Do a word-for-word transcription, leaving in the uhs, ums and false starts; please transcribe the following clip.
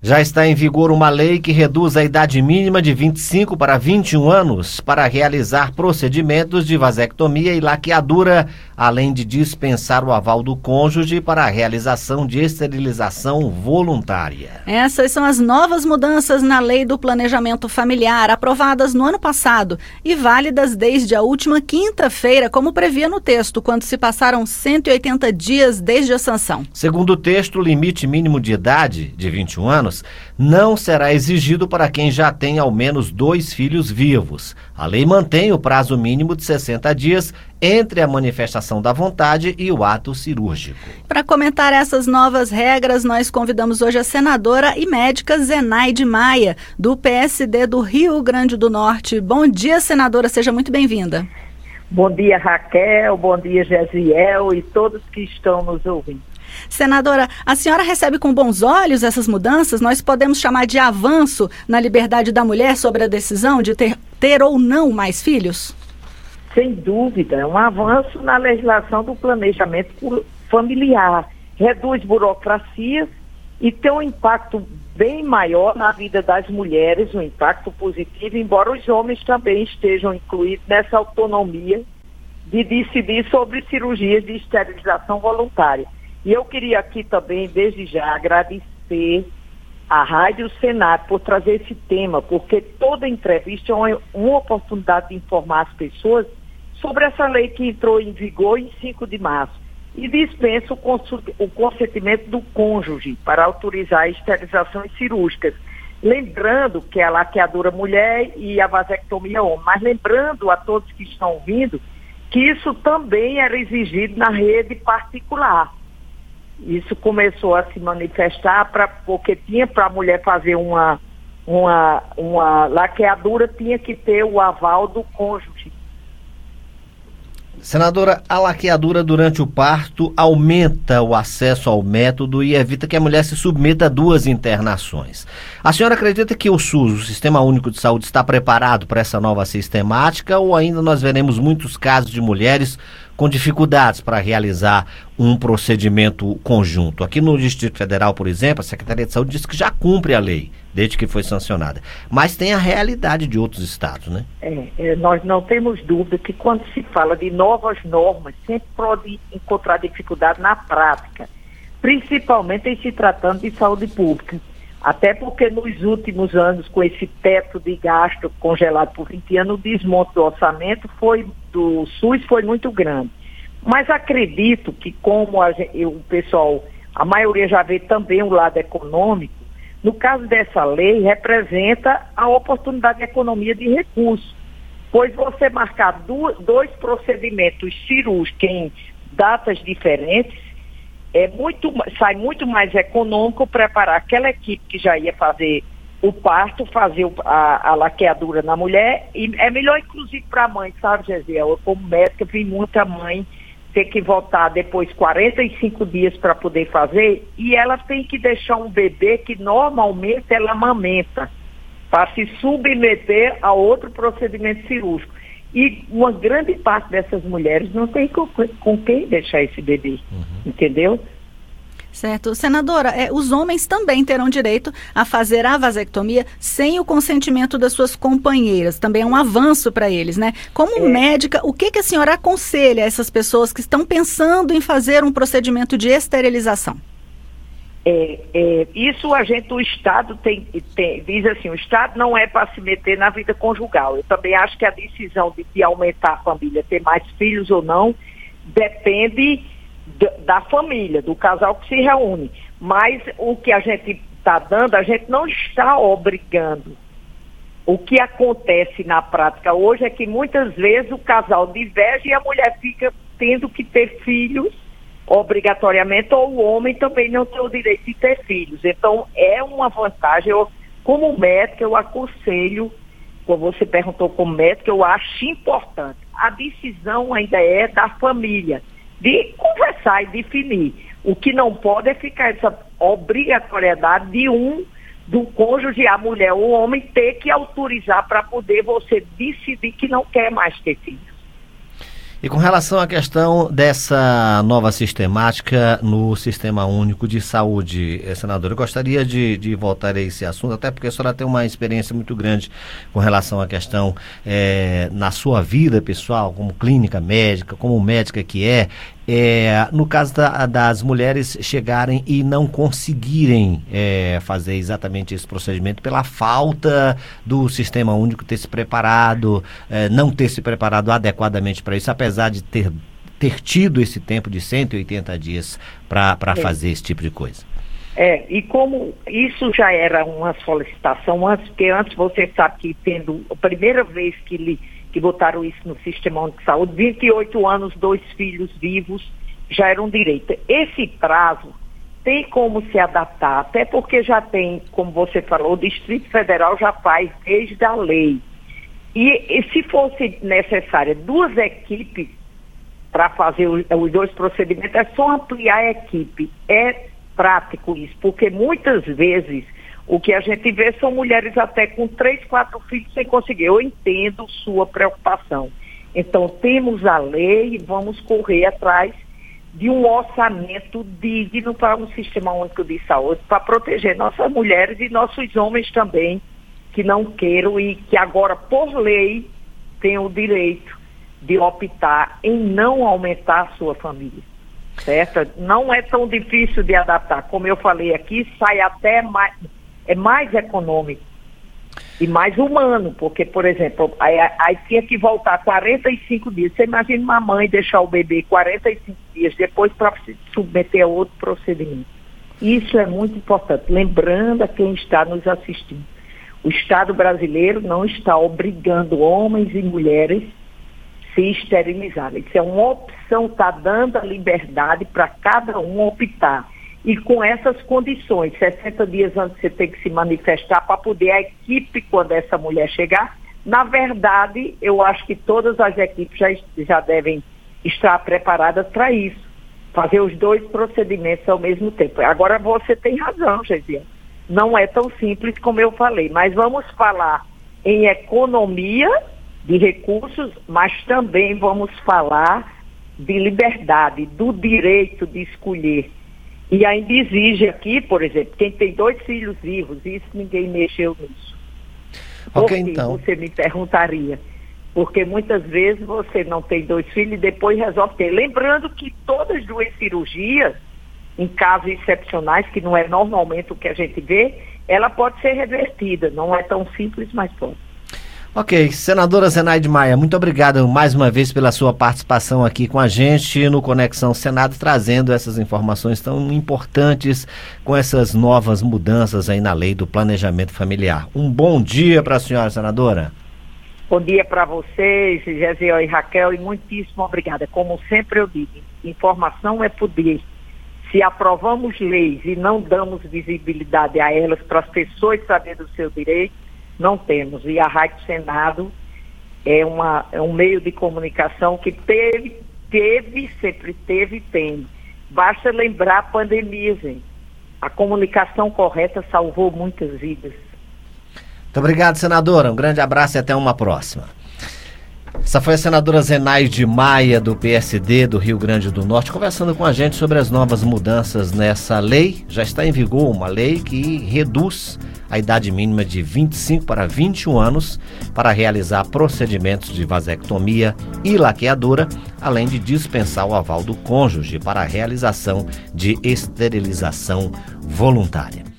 Já está em vigor uma lei que reduz a idade mínima de vinte e cinco para vinte e um anos para realizar procedimentos de vasectomia e laqueadura, além de dispensar o aval do cônjuge para a realização de esterilização voluntária. Essas são as novas mudanças na Lei do Planejamento Familiar, aprovadas no ano passado e válidas desde a última quinta-feira, como previa no texto, quando se passaram cento e oitenta dias desde a sanção. Segundo o texto, o limite mínimo de idade, de vinte e um anos, não será exigido para quem já tem ao menos dois filhos vivos. A lei mantém o prazo mínimo de sessenta dias entre a manifestação da vontade e o ato cirúrgico. Para comentar essas novas regras, nós convidamos hoje a senadora e médica Zenaide Maia, do P S D do Rio Grande do Norte. Bom dia, senadora, seja muito bem-vinda. Bom dia, Raquel, bom dia, Gesiel e todos que estão nos ouvindo. Senadora, a senhora recebe com bons olhos essas mudanças? Nós podemos chamar de avanço na liberdade da mulher sobre a decisão de ter, ter ou não mais filhos? Sem dúvida, é um avanço na legislação do planejamento familiar. Reduz burocracias e tem um impacto bem maior na vida das mulheres, um impacto positivo, embora os homens também estejam incluídos nessa autonomia de decidir sobre cirurgias de esterilização voluntária. E eu queria aqui também, desde já, agradecer à Rádio Senado por trazer esse tema, porque toda entrevista é uma, uma oportunidade de informar as pessoas sobre essa lei que entrou em vigor em cinco de março e dispensa o, o consentimento do cônjuge para autorizar esterilizações cirúrgicas. Lembrando que é a laqueadura mulher e a vasectomia homem, mas lembrando a todos que estão ouvindo que isso também era exigido na rede particular. Isso começou a se manifestar pra, porque tinha para a mulher fazer uma, uma, uma laqueadura, tinha que ter o aval do cônjuge. Senadora, a laqueadura durante o parto aumenta o acesso ao método e evita que a mulher se submeta a duas internações. A senhora acredita que o SUS, o Sistema Único de Saúde, está preparado para essa nova sistemática ou ainda nós veremos muitos casos de mulheres com dificuldades para realizar um procedimento conjunto? Aqui no Distrito Federal, por exemplo, a Secretaria de Saúde diz que já cumpre a lei, desde que foi sancionada. Mas tem a realidade de outros estados, né? É, é, nós não temos dúvida que quando se fala de novas normas, sempre pode encontrar dificuldade na prática, principalmente em se tratando de saúde pública. Até porque nos últimos anos, com esse teto de gasto congelado por vinte anos, o desmonte do orçamento foi, do SUS foi muito grande. Mas acredito que como a, o pessoal, a maioria já vê também o lado econômico, no caso dessa lei, representa a oportunidade de economia de recursos. Pois você marcar do, dois procedimentos cirúrgicos em datas diferentes, É muito, sai muito mais econômico preparar aquela equipe que já ia fazer o parto, fazer a, a laqueadura na mulher, e é melhor inclusive para a mãe, sabe, Gesiel? Eu como médica vi muita mãe ter que voltar depois quarenta e cinco dias para poder fazer, e ela tem que deixar um bebê que normalmente ela amamenta, para se submeter a outro procedimento cirúrgico. E uma grande parte dessas mulheres não tem com, com quem deixar esse bebê, uhum. Entendeu? Certo. Senadora, é, os homens também terão direito a fazer a vasectomia sem o consentimento das suas companheiras. Também é um avanço para eles, né? Como é. médica, o que, que a senhora aconselha a essas pessoas que estão pensando em fazer um procedimento de esterilização? É, é, isso a gente, o Estado tem, tem, diz assim, o Estado não é para se meter na vida conjugal. Eu também acho que a decisão de, de aumentar a família, ter mais filhos ou não, depende d, da família, do casal que se reúne. Mas o que a gente está dando, a gente não está obrigando. O que acontece na prática hoje é que muitas vezes o casal diverge e a mulher fica tendo que ter filhos obrigatoriamente, ou o homem também não tem o direito de ter filhos. Então, é uma vantagem. Eu, como médica, eu aconselho, como você perguntou como médica, eu acho importante. A decisão ainda é da família, de conversar e definir. O que não pode é ficar essa obrigatoriedade de um, do cônjuge, a mulher ou o homem, ter que autorizar para poder você decidir que não quer mais ter filhos. E com relação à questão dessa nova sistemática no Sistema Único de Saúde, senadora, eu gostaria de, de voltar a esse assunto, até porque a senhora tem uma experiência muito grande com relação à questão é, na sua vida pessoal, como clínica médica, como médica que é, é no caso da, das mulheres chegarem e não conseguirem é, fazer exatamente esse procedimento pela falta do Sistema Único ter se preparado, é, não ter se preparado adequadamente para isso, apesar apesar de ter, ter tido esse tempo de cento e oitenta dias para é. fazer esse tipo de coisa. É, e como isso já era uma solicitação antes, porque antes você sabe que tendo a primeira vez que, li, que botaram isso no Sistema Único de Saúde, vinte e oito anos, dois filhos vivos, já era um direito. Esse prazo tem como se adaptar, até porque já tem, como você falou, o Distrito Federal já faz desde a lei. E, e se fosse necessária duas equipes para fazer os, os dois procedimentos, é só ampliar a equipe. É prático isso, porque muitas vezes o que a gente vê são mulheres até com três, quatro filhos sem conseguir. Eu entendo sua preocupação. Então, temos a lei e vamos correr atrás de um orçamento digno para um Sistema Único de Saúde, para proteger nossas mulheres e nossos homens também, que não queiram e que agora, por lei, têm o direito de optar em não aumentar a sua família, certo? Não é tão difícil de adaptar. Como eu falei aqui, sai até mais, é mais econômico e mais humano, porque, por exemplo, aí, aí tinha que voltar quarenta e cinco dias. Você imagina uma mãe deixar o bebê quarenta e cinco dias depois para se submeter a outro procedimento. Isso é muito importante. Lembrando a quem está nos assistindo. O Estado brasileiro não está obrigando homens e mulheres a se esterilizarem. Isso é uma opção, está dando a liberdade para cada um optar. E com essas condições, sessenta dias antes você tem que se manifestar para poder a equipe, quando essa mulher chegar. Na verdade, eu acho que todas as equipes já, já devem estar preparadas para isso. Fazer os dois procedimentos ao mesmo tempo. Agora você tem razão, Geisiane. Não é tão simples como eu falei, mas vamos falar em economia de recursos, mas também vamos falar de liberdade, do direito de escolher. E ainda exige aqui, por exemplo, quem tem dois filhos vivos, isso ninguém mexeu nisso. Por Ok, que então. Você me perguntaria. Porque muitas vezes você não tem dois filhos e depois resolve ter. Lembrando que todas as duas cirurgias, em casos excepcionais, que não é normalmente o que a gente vê, ela pode ser revertida. Não é tão simples, mas pode. Ok, senadora Zenaide Maia, muito obrigado mais uma vez pela sua participação aqui com a gente no Conexão Senado, trazendo essas informações tão importantes com essas novas mudanças aí na lei do planejamento familiar. Um bom dia para a senhora, senadora. Bom dia para vocês, Gesiel e Raquel, e muitíssimo obrigada. Como sempre eu digo, informação é poder. Se aprovamos leis e não damos visibilidade a elas para as pessoas saberem do seu direito, não temos. E a Rádio Senado é, uma, é um meio de comunicação que teve, teve, sempre teve e tem. Basta lembrar a pandemia, gente. A comunicação correta salvou muitas vidas. Muito obrigado, senadora. Um grande abraço e até uma próxima. Essa foi a senadora Zenaide Maia, do P S D do Rio Grande do Norte, conversando com a gente sobre as novas mudanças nessa lei. Já está em vigor uma lei que reduz a idade mínima de vinte e cinco para vinte e um anos para realizar procedimentos de vasectomia e laqueadura, além de dispensar o aval do cônjuge para a realização de esterilização voluntária.